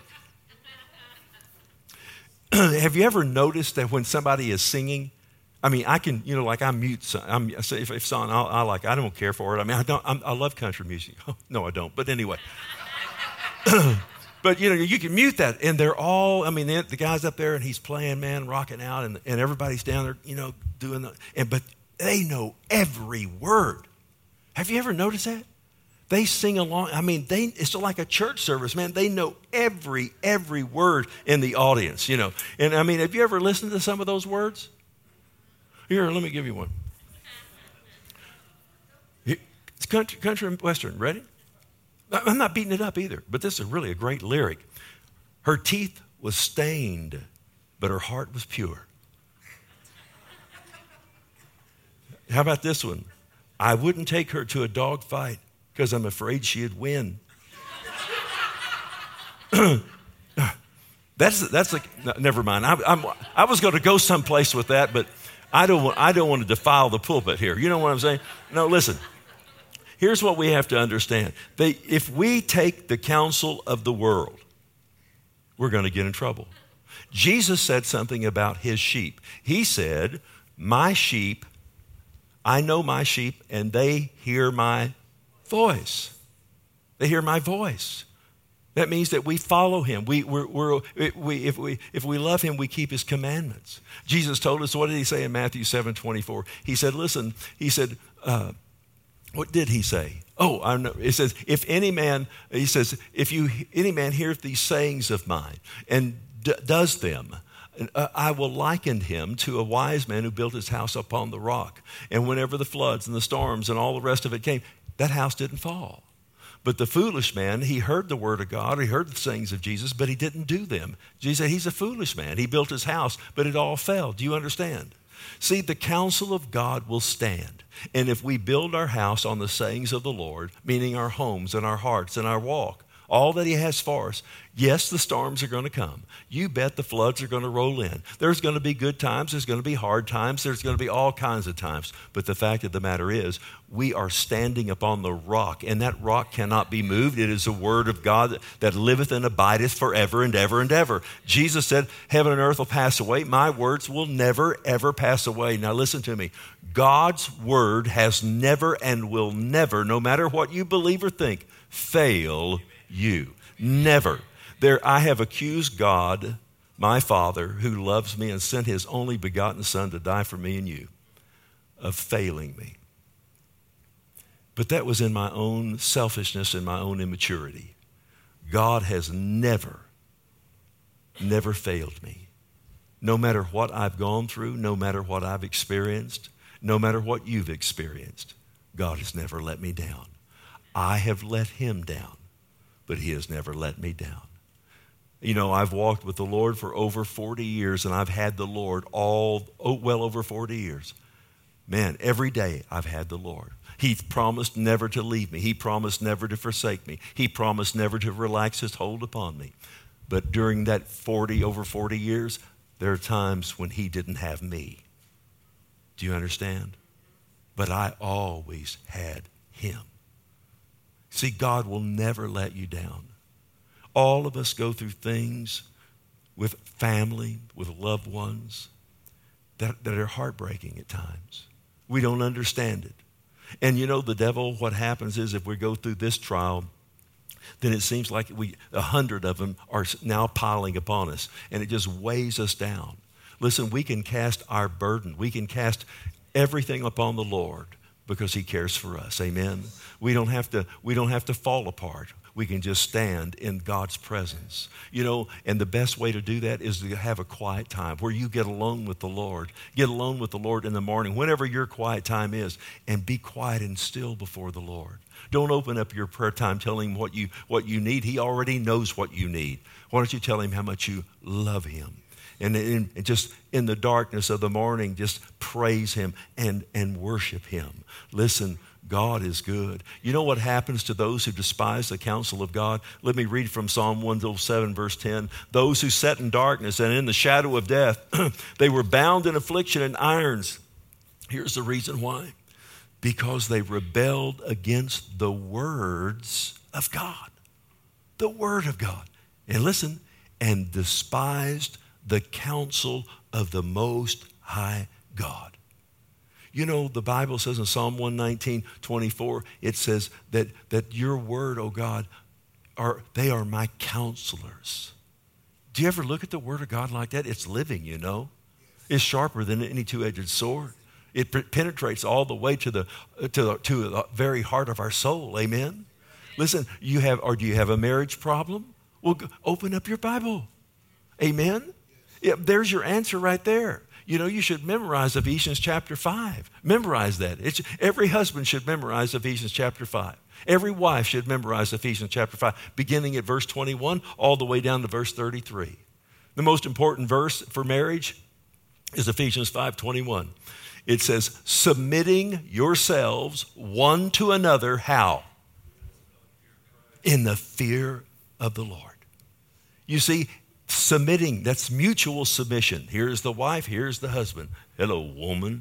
have you ever noticed that when somebody is singing, I mean, I can, you know, like I mute, some, I'm, if, if song I, I like, I don't care for it. I mean, I don't, I'm, I love country music. No, I don't. But anyway. But, you know, you can mute that, and they're all, I mean, the guy's up there, and he's playing, man, rocking out, and, and everybody's down there, you know, doing the, and but they know every word. Have you ever noticed that? They sing along. I mean, they it's like a church service, man. They know every, every word in the audience, you know. And, I mean, have you ever listened to some of those words? Here, let me give you one. It's country, country and western. Ready? I'm not beating it up either, but this is really a great lyric. Her teeth was stained, but her heart was pure. How about this one? I wouldn't take her to a dog fight because I'm afraid she'd win. that's that's a, no, never mind. I, I'm, I was going to go someplace with that, but I don't want I don't want to defile the pulpit here. You know what I'm saying? No, listen. Here's what we have to understand. They, if we take the counsel of the world, we're going to get in trouble. Jesus said something about his sheep. He said, my sheep, I know my sheep, and they hear my voice. They hear my voice. That means that we follow him. We, we're, we're, we, if, we, if we love him, we keep his commandments. Jesus told us, what did he say in Matthew seven twenty-four? He said, listen, he said, uh, what did he say? Oh, I know. It says, if any man, he says, if you any man heareth these sayings of mine and d- does them, uh, I will liken him to a wise man who built his house upon the rock. And whenever the floods and the storms and all the rest of it came, that house didn't fall. But the foolish man, he heard the word of God, he heard the sayings of Jesus, but he didn't do them. Jesus said, he's a foolish man. He built his house, but it all fell. Do you understand? See, the counsel of God will stand. And if we build our house on the sayings of the Lord, meaning our homes and our hearts and our walk, all that he has for us, yes, the storms are going to come. You bet the floods are going to roll in. There's going to be good times. There's going to be hard times. There's going to be all kinds of times. But the fact of the matter is, we are standing upon the rock, and that rock cannot be moved. It is the word of God that liveth and abideth forever and ever and ever. Jesus said, heaven and earth will pass away. My words will never, ever pass away. Now listen to me. God's word has never and will never, no matter what you believe or think, fail you. Never. There, I have accused God, my Father, who loves me and sent his only begotten Son to die for me and you, of failing me. But that was in my own selfishness and my own immaturity. God has never, never failed me. No matter what I've gone through, no matter what I've experienced, no matter what you've experienced, God has never let me down. I have let him down, but he has never let me down. You know, I've walked with the Lord for over forty years, and I've had the Lord all, oh, well over forty years. Man, every day I've had the Lord. He promised never to leave me. He promised never to forsake me. He promised never to relax his hold upon me. But during that forty, over forty years, there are times when he didn't have me. Do you understand? But I always had him. See, God will never let you down. All of us go through things with family, with loved ones, that, that are heartbreaking at times. We don't understand it. And you know, the devil, what happens is if we go through this trial, then it seems like we a hundred of them are now piling upon us, and it just weighs us down. Listen, we can cast our burden. We can cast everything upon the Lord because he cares for us. Amen. We don't have to, we don't have to fall apart. We can just stand in God's presence. You know, and the best way to do that is to have a quiet time where you get alone with the Lord. Get alone with the Lord in the morning, whenever your quiet time is, and be quiet and still before the Lord. Don't open up your prayer time telling him what you, what you need. He already knows what you need. Why don't you tell him how much you love him? And, in, and just in the darkness of the morning, just praise him and, and worship him. Listen, God is good. You know what happens to those who despise the counsel of God? Let me read from Psalm one oh seven, verse ten. Those who sat in darkness and in the shadow of death, they were bound in affliction and irons. Here's the reason why. Because they rebelled against the words of God. The word of God. And listen, and despised the counsel of the Most High God. You know, the Bible says in Psalm one nineteen, twenty-four, it says that, that your word, oh God, are they are my counselors. Do you ever look at the word of God like that? It's living, you know. It's sharper than any two-edged sword. It penetrates all the way to the, to the, to the very heart of our soul. Amen? Listen, you have, or do you have a marriage problem? Well, go, open up your Bible. Amen? Yeah, there's your answer right there. You know, you should memorize Ephesians chapter five. Memorize that. It's, every husband should memorize Ephesians chapter five. Every wife should memorize Ephesians chapter five, beginning at verse twenty-one all the way down to verse thirty-three. The most important verse for marriage is Ephesians five twenty-one. It says, submitting yourselves one to another, how? In the fear of the Lord. You see, submitting, that's mutual submission. Here's the wife, here's the husband. Hello, woman.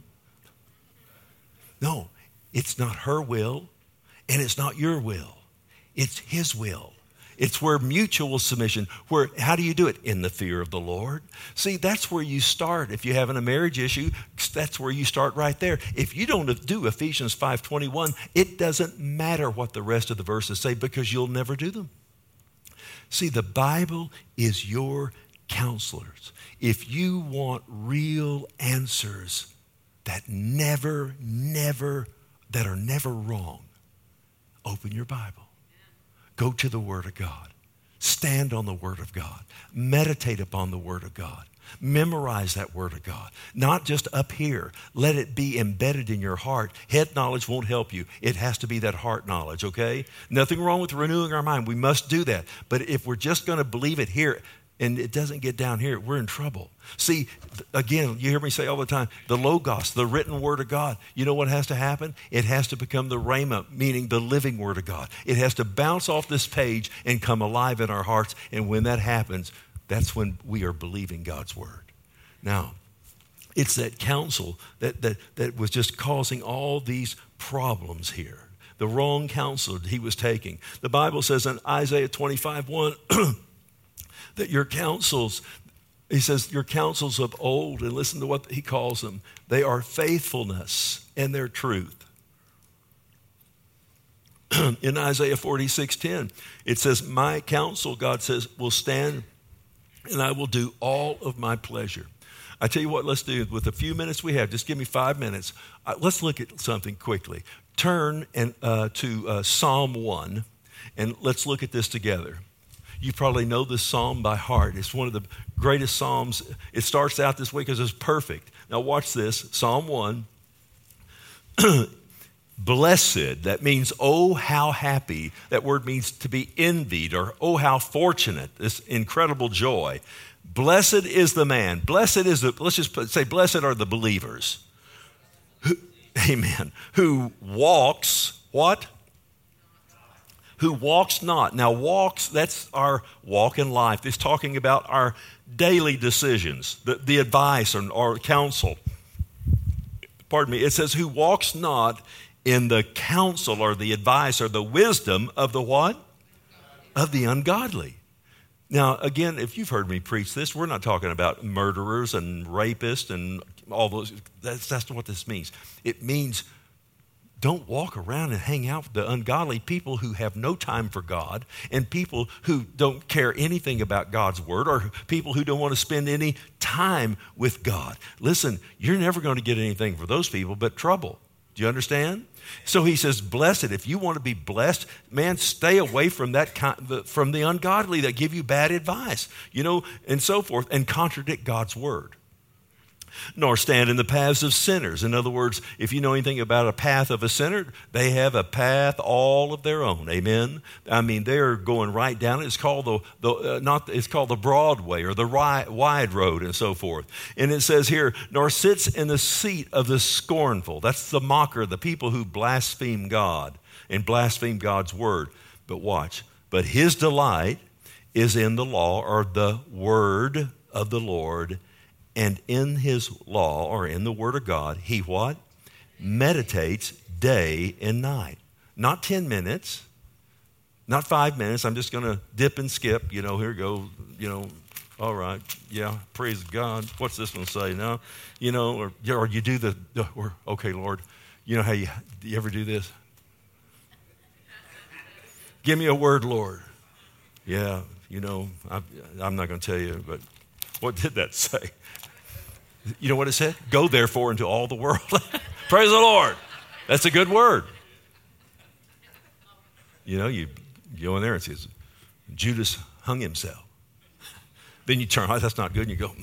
No, it's not her will, and it's not your will. It's his will. It's where mutual submission, where, how do you do it? In the fear of the Lord. See, that's where you start. If you're having a marriage issue, that's where you start right there. If you don't do Ephesians five twenty-one, it doesn't matter what the rest of the verses say because you'll never do them. See, the Bible is your counselors. If you want real answers that never, never, that are never wrong, open your Bible. Go to the Word of God. Stand on the Word of God. Meditate upon the Word of God. Memorize that Word of God. Not just up here. Let it be embedded in your heart. Head knowledge won't help you. It has to be that heart knowledge, okay? Nothing wrong with renewing our mind. We must do that. But if we're just going to believe it here and it doesn't get down here, we're in trouble. See, again, you hear me say all the time, the Logos, the written Word of God, you know what has to happen? It has to become the Rhema, meaning the living Word of God. It has to bounce off this page and come alive in our hearts. And when that happens, that's when we are believing God's word. Now, it's that counsel that, that, that was just causing all these problems here. The wrong counsel he was taking. The Bible says in Isaiah twenty-five one that your counsels, he says, your counsels of old, and listen to what he calls them, they are faithfulness and their truth. In Isaiah forty-six ten, it says, my counsel, God says, will stand and I will do all of my pleasure. I tell you what, let's do with the few minutes we have. Just give me five minutes. Uh, let's look at something quickly. Turn and uh, to uh, Psalm one, and let's look at this together. You probably know this psalm by heart. It's one of the greatest psalms. It starts out this way because it's perfect. Now watch this. Psalm one. Blessed, that means, oh, how happy. That word means to be envied, or oh, how fortunate, this incredible joy. Blessed is the man. Blessed is the, let's just put, say, blessed are the believers. Who, amen. Who walks, what? Who walks not. Now, walks, that's our walk in life. It's talking about our daily decisions, the, the advice or, or counsel. Pardon me. It says, who walks not in the counsel or the advice or the wisdom of the what? Of the ungodly. Now, again, if you've heard me preach this, we're not talking about murderers and rapists and all those. That's, that's what this means. It means don't walk around and hang out with the ungodly people who have no time for God and people who don't care anything about God's word or people who don't want to spend any time with God. Listen, you're never going to get anything for those people but trouble. Do you understand? So he says, blessed. If you want to be blessed, man, stay away from that kind, from the ungodly that give you bad advice, you know, and so forth, and contradict God's word. nor stand in the paths of sinners. In other words, if you know anything about a path of a sinner, they have a path all of their own. Amen. I mean, they're going right down. It's called the, the uh, not. It's called the broad way or the ri- wide road, and so forth. And it says here, nor sits in the seat of the scornful. That's the mocker, the people who blaspheme God and blaspheme God's word. But watch. But his delight is in the law, or the word of the Lord, and in his law, or in the word of God, he what? Meditates day and night. Not ten minutes, not five minutes. I'm just going to dip and skip. You know, here we go. You know, all right. Yeah, praise God. What's this one say now? You know, or, or you do the, or, okay, Lord, you know how you, do you ever do this? Give me a word, Lord. Yeah, you know, I, I'm not going to tell you, but what did that say? You know what it said? Go therefore into all the world. Praise the Lord. That's a good word. You know, you, you go in there and says, Judas hung himself. Then you turn, oh, that's not good, and you go,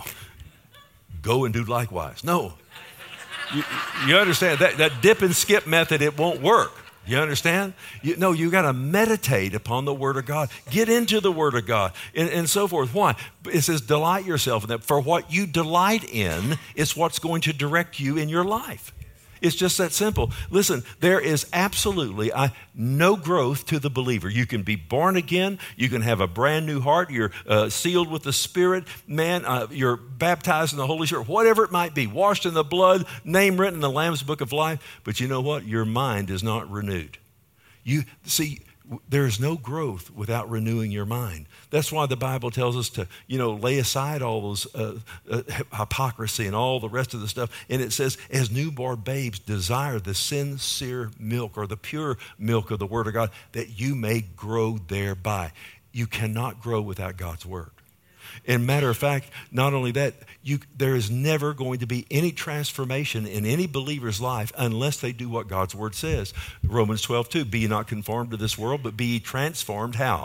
go and do likewise. No. You, you understand, that, that dip and skip method, it won't work. You understand? You, no, you got to meditate upon the Word of God. Get into the Word of God and, and so forth. Why? It says delight yourself in that. For what you delight in is what's going to direct you in your life. It's just that simple. Listen, there is absolutely uh, no growth to the believer. You can be born again. You can have a brand new heart. You're uh, sealed with the Spirit. Man, uh, you're baptized in the Holy Spirit, whatever it might be, washed in the blood, name written in the Lamb's Book of Life. But you know what? Your mind is not renewed. You see, there is no growth without renewing your mind. That's why the Bible tells us to, you know, lay aside all those uh, uh, hypocrisy and all the rest of the stuff. And it says, as newborn babes desire the sincere milk or the pure milk of the Word of God, that you may grow thereby. You cannot grow without God's Word. And matter of fact, not only that, you, there is never going to be any transformation in any believer's life unless they do what God's Word says. Romans twelve two, be ye not conformed to this world, but be ye transformed, how?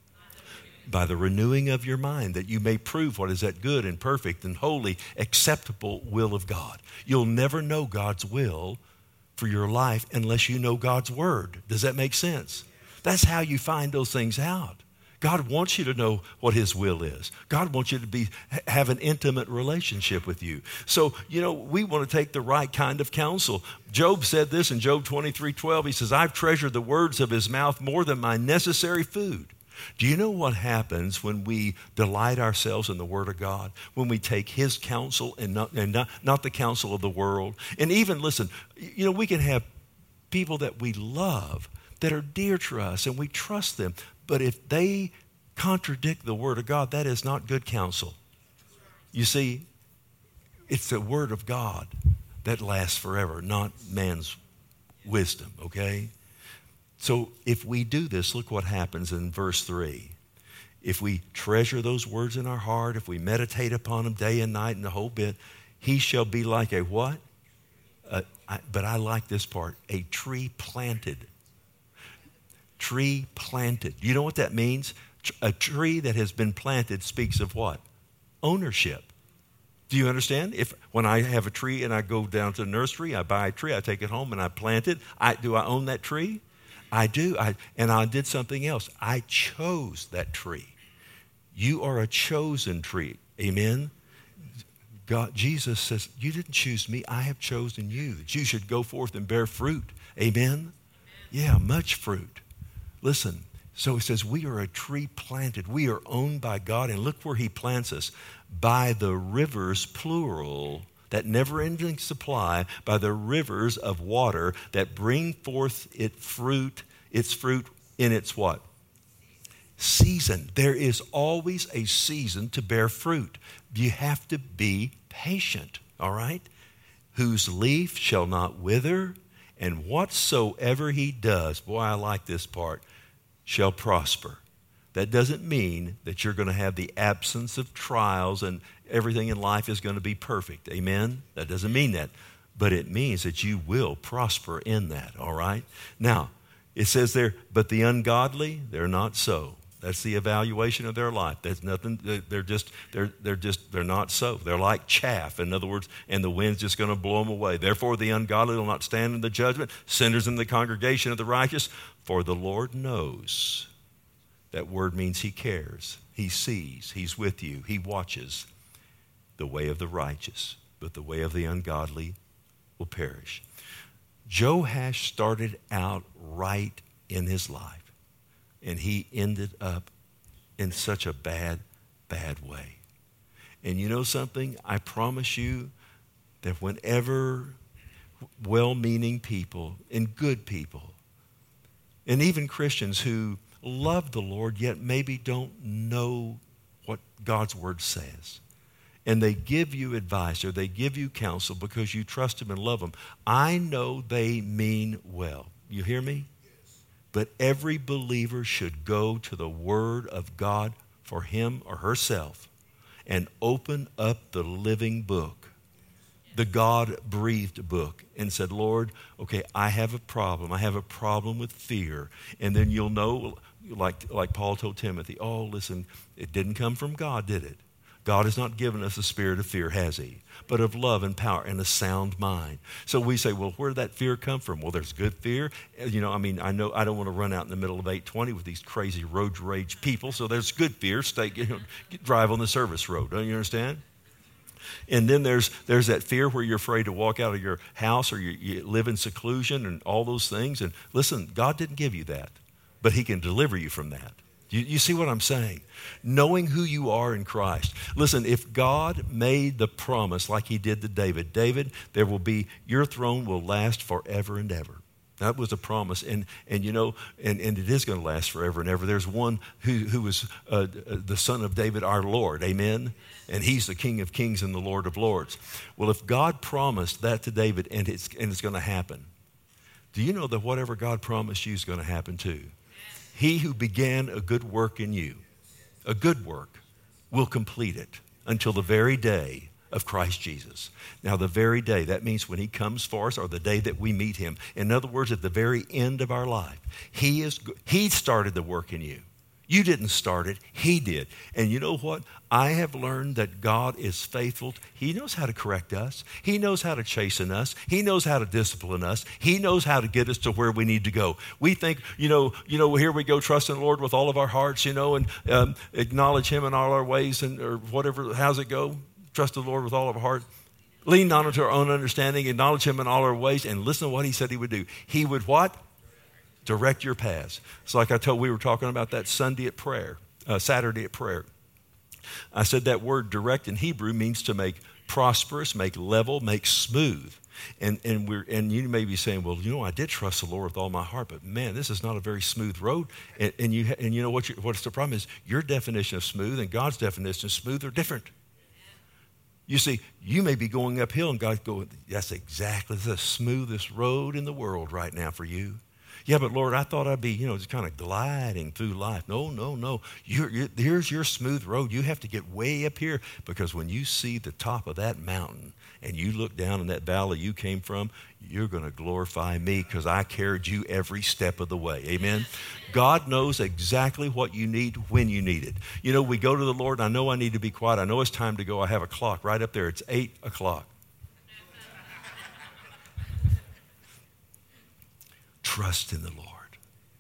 By the renewing of your mind, that you may prove what is that good and perfect and holy, acceptable will of God. You'll never know God's will for your life unless you know God's Word. Does that make sense? That's how you find those things out. God wants you to know what His will is. God wants you to be have an intimate relationship with you. So, you know, we want to take the right kind of counsel. Job said this in Job twenty-three twelve. He says, I've treasured the words of his mouth more than my necessary food. Do you know what happens when we delight ourselves in the Word of God? When we take His counsel and not, and not, not the counsel of the world? And even, listen, you know, we can have people that we love that are dear to us and we trust them. But if they contradict the Word of God, that is not good counsel. You see, it's the Word of God that lasts forever, not man's wisdom, okay? So if we do this, look what happens in verse three. If we treasure those words in our heart, if we meditate upon them day and night and the whole bit, he shall be like a what? A, I, but I like this part, a tree planted. Tree planted. You know what that means? A tree that has been planted speaks of what? Ownership. Do you understand? If when I have a tree and I go down to the nursery, I buy a tree, I take it home and I plant it, I, do I own that tree? I do. I, and I did something else. I chose that tree. You are a chosen tree. Amen? God, Jesus says, you didn't choose me. I have chosen you, that you should go forth and bear fruit. Amen? Yeah, much fruit. Listen, so he says, we are a tree planted. We are owned by God. And look where he plants us. By the rivers, plural, that never-ending supply, by the rivers of water that bring forth it fruit, its fruit in its what? Season. There is always a season to bear fruit. You have to be patient, all right? Whose leaf shall not wither, and whatsoever he does, boy, I like this part, shall prosper. That doesn't mean that you're going to have the absence of trials and everything in life is going to be perfect. Amen? That doesn't mean that. But it means that you will prosper in that, all right? Now, it says there, but the ungodly, they're not so. That's the evaluation of their life. There's nothing, they're just, they're, they're just, they're not so. They're like chaff, in other words, and the wind's just going to blow them away. Therefore, the ungodly will not stand in the judgment, sinners in the congregation of the righteous, for the Lord knows. That word means he cares. He sees. He's with you. He watches the way of the righteous, but the way of the ungodly will perish. Joash started out right in his life. And he ended up in such a bad, bad way. And you know something? I promise you that whenever well-meaning people and good people, and even Christians who love the Lord yet maybe don't know what God's word says, and they give you advice or they give you counsel because you trust them and love them, I know they mean well. You hear me? But every believer should go to the Word of God for him or herself and open up the living book, the God-breathed book, and said, Lord, okay, I have a problem. I have a problem with fear. And then you'll know, like, like Paul told Timothy, oh, listen, it didn't come from God, did it? God has not given us a spirit of fear, has he? But of love and power and a sound mind. So we say, well, where did that fear come from? Well, there's good fear. You know, I mean, I know I don't want to run out in the middle of eight twenty with these crazy road rage people. So there's good fear. Stay, you know, drive on the service road. Don't you understand? And then there's there's that fear where you're afraid to walk out of your house or you, you live in seclusion and all those things. And listen, God didn't give you that, but he can deliver you from that. You, you see what I'm saying? Knowing who you are in Christ. Listen, if God made the promise like he did to David, David, there will be, your throne will last forever and ever. That was a promise. And, and you know, and, and it is going to last forever and ever. There's one who, who was uh, the son of David, our Lord. Amen? And he's the King of kings and the Lord of lords. Well, if God promised that to David and it's, and it's going to happen, do you know that whatever God promised you is going to happen too? He who began a good work in you, a good work, will complete it until the very day of Christ Jesus. Now, the very day, that means when he comes for us or the day that we meet him. In other words, at the very end of our life, he is he started the work in you. You didn't start it, he did. And you know what? I have learned that God is faithful. He knows how to correct us. He knows how to chasten us. He knows how to discipline us. He knows how to get us to where we need to go. We think, you know, you know, here we go, trusting the Lord with all of our hearts, you know, and um, acknowledge him in all our ways and or whatever. How's it go? Trust the Lord with all of our heart. Lean not unto our own understanding. Acknowledge him in all our ways. And listen to what he said he would do. He would what? Direct your paths. It's like I told, we were talking about that Sunday at prayer, uh, Saturday at prayer. I said that word direct in Hebrew means to make prosperous, make level, make smooth. And and we're and you may be saying, well, you know, I did trust the Lord with all my heart, but man, this is not a very smooth road. And, and you and you know what? You, what's the problem is your definition of smooth and God's definition of smooth are different. You see, you may be going uphill, and God's going, that's exactly the smoothest road in the world right now for you. Yeah, but Lord, I thought I'd be, you know, just kind of gliding through life. No, no, no. You're, you're, here's your smooth road. You have to get way up here because when you see the top of that mountain and you look down in that valley you came from, you're going to glorify me because I carried you every step of the way. Amen? God knows exactly what you need when you need it. You know, we go to the Lord, and I know I need to be quiet. I know it's time to go. I have a clock right up there. It's eight o'clock. Trust in the Lord.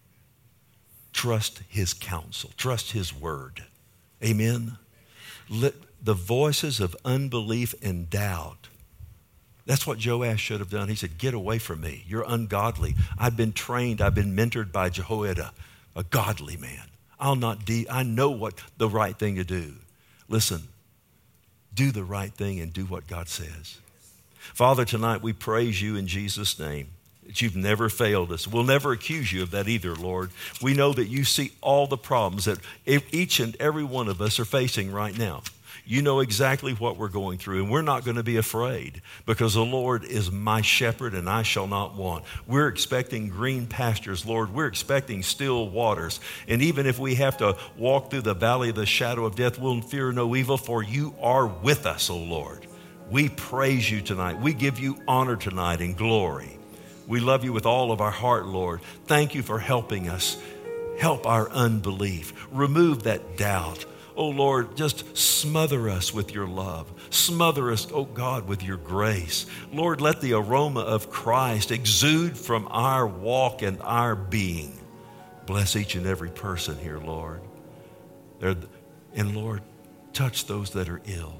Trust his counsel. Trust his word. Amen? Let the voices of unbelief and doubt. That's what Joash should have done. He said, get away from me. You're ungodly. I've been trained. I've been mentored by Jehoiada, a godly man. I'll not de- I know what the right thing to do. Listen, do the right thing and do what God says. Father, tonight we praise you in Jesus' name. That you've never failed us. We'll never accuse you of that either, Lord. We know that you see all the problems that each and every one of us are facing right now. You know exactly what we're going through, and we're not going to be afraid because the Lord is my shepherd and I shall not want. We're expecting green pastures, Lord. We're expecting still waters. And even if we have to walk through the valley of the shadow of death, we'll fear no evil, for you are with us, O Lord. We praise you tonight. We give you honor tonight and glory. We love you with all of our heart, Lord. Thank you for helping us. Help our unbelief. Remove that doubt. Oh Lord, just smother us with your love. Smother us, oh God, with your grace. Lord, let the aroma of Christ exude from our walk and our being. Bless each and every person here, Lord. And Lord, touch those that are ill.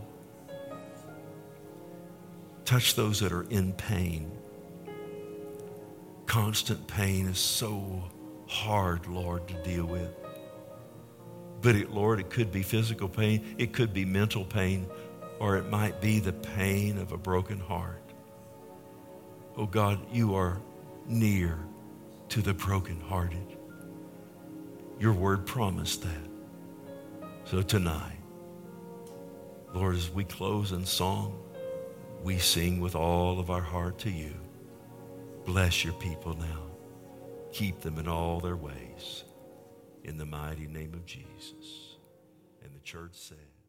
Touch those that are in pain. Constant pain is so hard, Lord, to deal with. But it, Lord, it could be physical pain, it could be mental pain, or it might be the pain of a broken heart. Oh God, you are near to the brokenhearted. Your word promised that. So tonight, Lord, as we close in song, we sing with all of our heart to you. Bless your people now. Keep them in all their ways. In the mighty name of Jesus. And the church said,